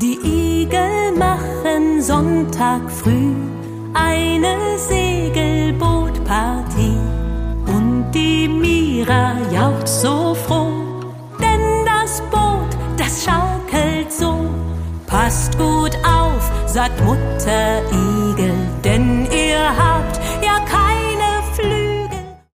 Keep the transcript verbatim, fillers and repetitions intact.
Die Igel machen Sonntag früh eine Segelbootpartie. Und die Mira jauchzt so froh, denn das Boot, das schaukelt so. Passt gut auf, sagt Mutter Igel, denn